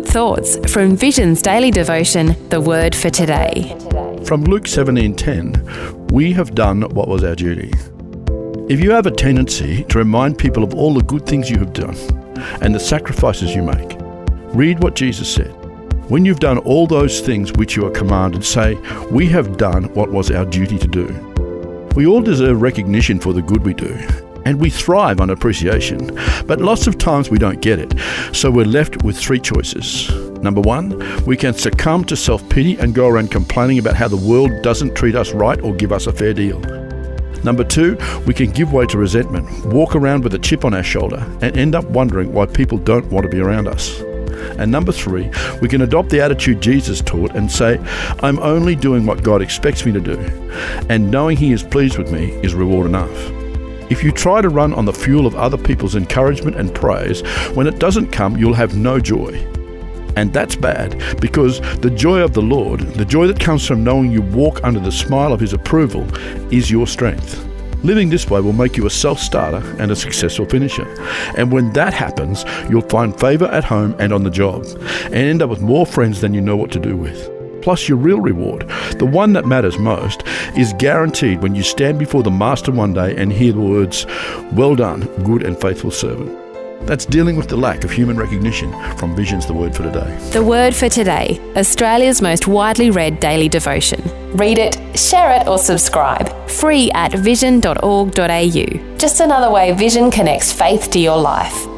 good thoughts from Vision's daily devotion, The Word for Today. From Luke 17:10, we have done what was our duty. If you have a tendency to remind people of all the good things you have done and the sacrifices you make, read what Jesus said. When you've done all those things which you are commanded, say, we have done what was our duty to do. We all deserve recognition for the good we do, and we thrive on appreciation, but lots of times we don't get it, so we're left with three choices. Number one, we can succumb to self-pity and go around complaining about how the world doesn't treat us right or give us a fair deal. Number two, we can give way to resentment, walk around with a chip on our shoulder, and end up wondering why people don't want to be around us. And number three, we can adopt the attitude Jesus taught and say, I'm only doing what God expects me to do, and knowing He is pleased with me is reward enough. If you try to run on the fuel of other people's encouragement and praise, when it doesn't come, you'll have no joy. And that's bad, because the joy of the Lord, the joy that comes from knowing you walk under the smile of His approval, is your strength. Living this way will make you a self-starter and a successful finisher. And when that happens, you'll find favour at home and on the job, and end up with more friends than you know what to do with. Plus, your real reward, the one that matters most, is guaranteed when you stand before the Master one day and hear the words, well done, good and faithful servant. That's dealing with the lack of human recognition from Vision's The Word for Today. The Word for Today, Australia's most widely read daily devotion. Read it, share it or subscribe. Free at vision.org.au. Just another way Vision connects faith to your life.